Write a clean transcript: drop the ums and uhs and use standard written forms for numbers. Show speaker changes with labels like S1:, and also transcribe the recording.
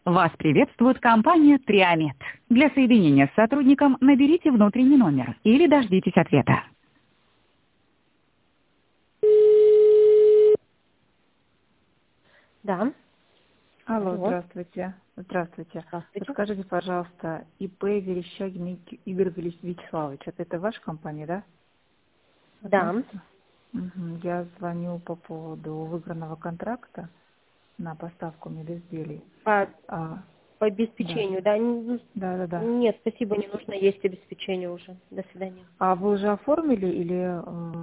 S1: Вас приветствует компания Триамет. Для соединения с сотрудником наберите внутренний номер или дождитесь ответа.
S2: Да.
S3: Алло,
S2: Алло.
S3: здравствуйте. Здравствуйте.
S2: Здравствуйте.
S3: Подскажите, пожалуйста, ИП Верещагин Игорь Вячеславович, это ваша компания, да?
S2: Да.
S3: Относится? Мгм. Я звоню по поводу выигранного контракта на поставку медизделий.
S2: По,
S3: А,
S2: по
S3: да,
S2: обеспечению, да?
S3: да.
S2: Нет, спасибо, не нужно, есть обеспечение уже. До свидания.
S3: А вы уже оформили или